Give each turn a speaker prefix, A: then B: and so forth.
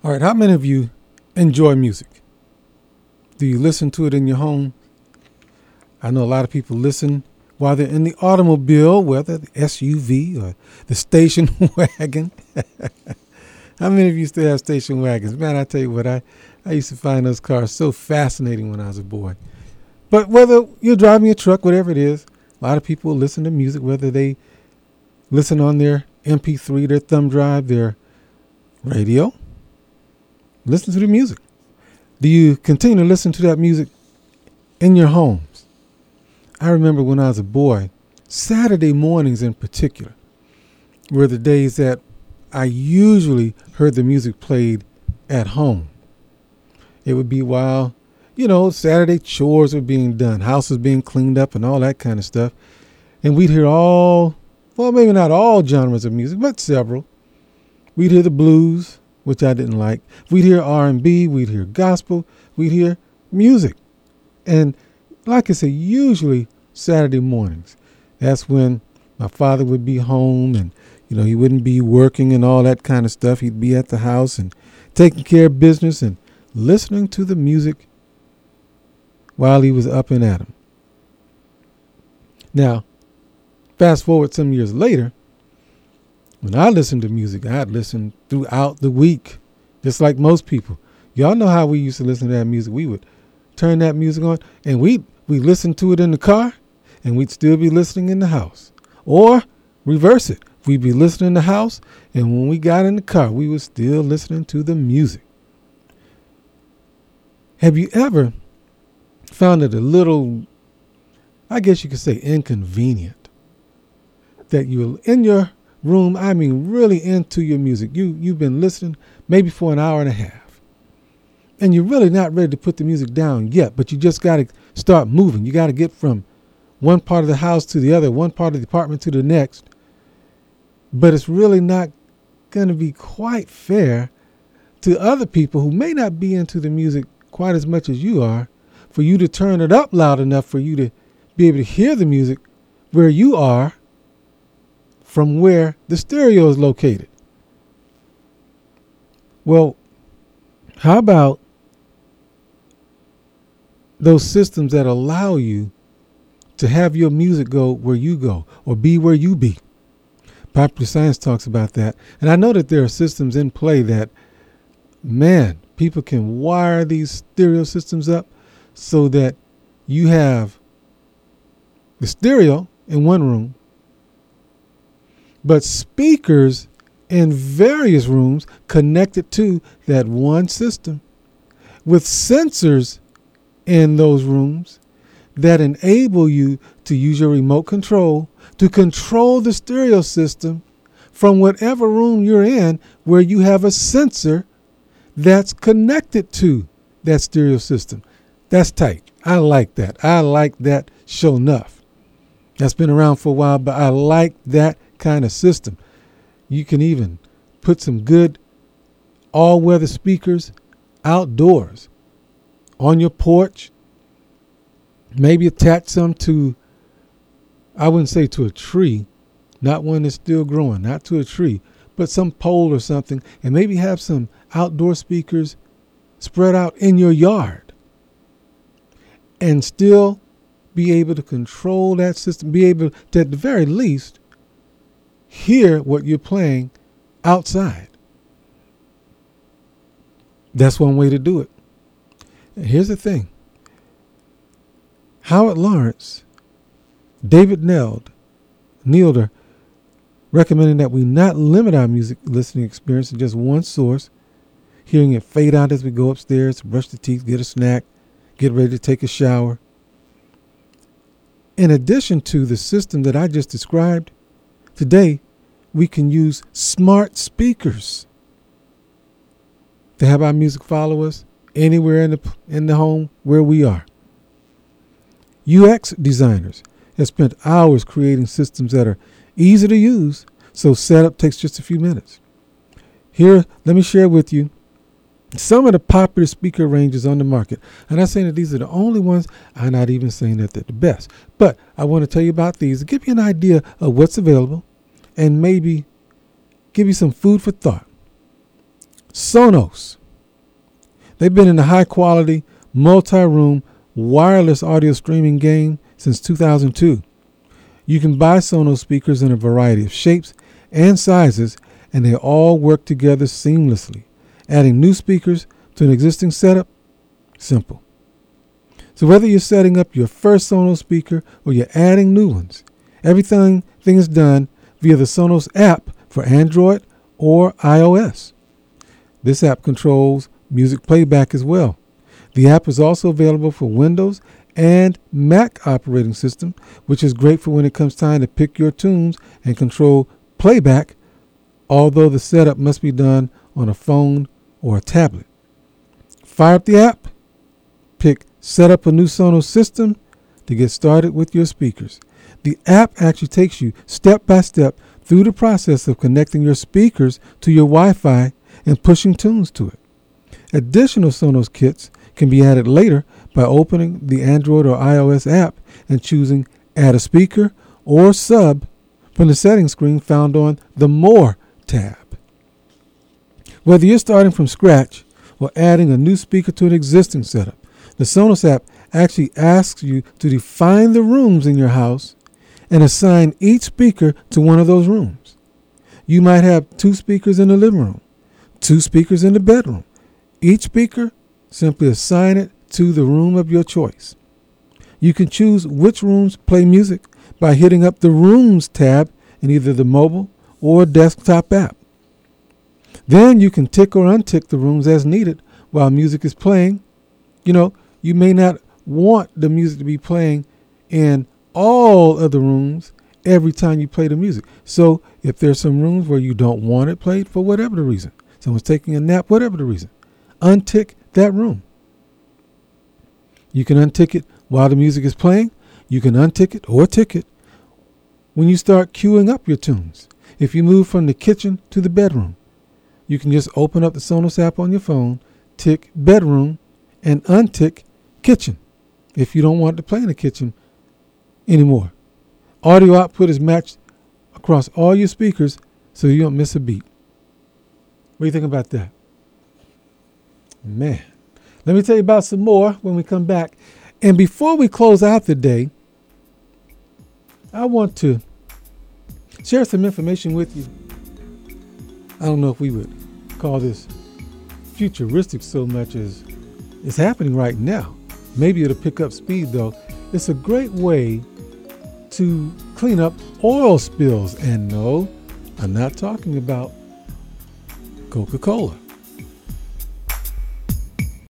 A: All right, how many of you enjoy music? Do you listen to it in your home? I know a lot of people listen while they're in the automobile, whether the SUV or the station wagon. How many of you still have station wagons? Man, I tell you what, I used to find those cars so fascinating when I was a boy. But whether you're driving a truck, whatever it is, a lot of people listen to music, whether they listen on their MP3, their thumb drive, their radio. Listen to the music. Do you continue to listen to that music in your homes? I remember when I was a boy, Saturday mornings in particular were the days that I usually heard the music played at home. It would be while, Saturday chores were being done, house was being cleaned up and all that kind of stuff. And we'd hear maybe not all genres of music, but several. We'd hear the blues, which I didn't like. We'd hear R&B, we'd hear gospel, we'd hear music. And like I said, usually Saturday mornings. That's when my father would be home and, he wouldn't be working and all that kind of stuff. He'd be at the house and taking care of business and listening to the music while he was up and at 'em. Now, fast forward some years later, when I listened to music, I'd listen throughout the week, just like most people. Y'all know how we used to listen to that music. We would turn that music on, and we'd listen to it in the car, and we'd still be listening in the house. Or reverse it. We'd be listening in the house, and when we got in the car, we were still listening to the music. Have you ever found it a little, I guess you could say, inconvenient that you're in your room, really into your music. You've been listening maybe for an hour and a half. And you're really not ready to put the music down yet, but you just got to start moving. You got to get from one part of the house to the other, one part of the apartment to the next. But it's really not going to be quite fair to other people who may not be into the music quite as much as you are, for you to turn it up loud enough for you to be able to hear the music where you are from where the stereo is located. Well, how about those systems that allow you to have your music go where you go or be where you be? Popular Science talks about that. And I know that there are systems in play that, people can wire these stereo systems up so that you have the stereo in one room, but speakers in various rooms connected to that one system with sensors in those rooms that enable you to use your remote control to control the stereo system from whatever room you're in where you have a sensor that's connected to that stereo system. That's tight. I like that. I like that show enough. That's been around for a while, but I like that kind of system. You can even put some good all-weather speakers outdoors on your porch. Maybe attach some to, I wouldn't say to a tree, not one that's still growing, not to a tree, but some pole or something, and maybe have some outdoor speakers spread out in your yard and still be able to control that system, be able to, at the very least, hear what you're playing outside. That's one way to do it. And here's the thing. Howard Lawrence, David Neelder, recommending that we not limit our music listening experience to just one source, hearing it fade out as we go upstairs, brush the teeth, get a snack, get ready to take a shower. In addition to the system that I just described, today we can use smart speakers to have our music follow us anywhere in the home where we are. UX designers have spent hours creating systems that are easy to use, so setup takes just a few minutes. Here, let me share with you some of the popular speaker ranges on the market. I'm not saying that these are the only ones. I'm not even saying that they're the best. But I want to tell you about these to give you an idea of what's available and maybe give you some food for thought. Sonos. They've been in the high-quality, multi-room, wireless audio streaming game since 2002. You can buy Sonos speakers in a variety of shapes and sizes, and they all work together seamlessly. Adding new speakers to an existing setup, simple. So whether you're setting up your first Sonos speaker or you're adding new ones, everything is done via the Sonos app for Android or iOS. This app controls music playback as well. The app is also available for Windows and Mac operating system, which is great for when it comes time to pick your tunes and control playback, although the setup must be done on a phone or a tablet. Fire up the app, pick Set Up a New Sonos System to get started with your speakers. The app actually takes you step by step through the process of connecting your speakers to your Wi-Fi and pushing tunes to it. Additional Sonos kits can be added later by opening the Android or iOS app and choosing Add a Speaker or Sub from the settings screen found on the More tab. Whether you're starting from scratch or adding a new speaker to an existing setup, the Sonos app actually asks you to define the rooms in your house and assign each speaker to one of those rooms. You might have 2 speakers in the living room, 2 speakers in the bedroom. Each speaker, simply assign it to the room of your choice. You can choose which rooms play music by hitting up the Rooms tab in either the mobile or desktop app. Then you can tick or untick the rooms as needed while music is playing. You may not want the music to be playing in all of the rooms every time you play the music. So if there's some rooms where you don't want it played for whatever the reason, someone's taking a nap, whatever the reason, untick that room. You can untick it while the music is playing. You can untick it or tick it when you start queuing up your tunes. If you move from the kitchen to the bedroom, you can just open up the Sonos app on your phone, tick bedroom, and untick kitchen if you don't want to play in the kitchen anymore. Audio output is matched across all your speakers so you don't miss a beat. What do you think about that? Man, let me tell you about some more when we come back. And before we close out the day, I want to share some information with you. I don't know if we would call this futuristic so much as it's happening right now. Maybe it'll pick up speed though. It's a great way to clean up oil spills. And no, I'm not talking about Coca-Cola.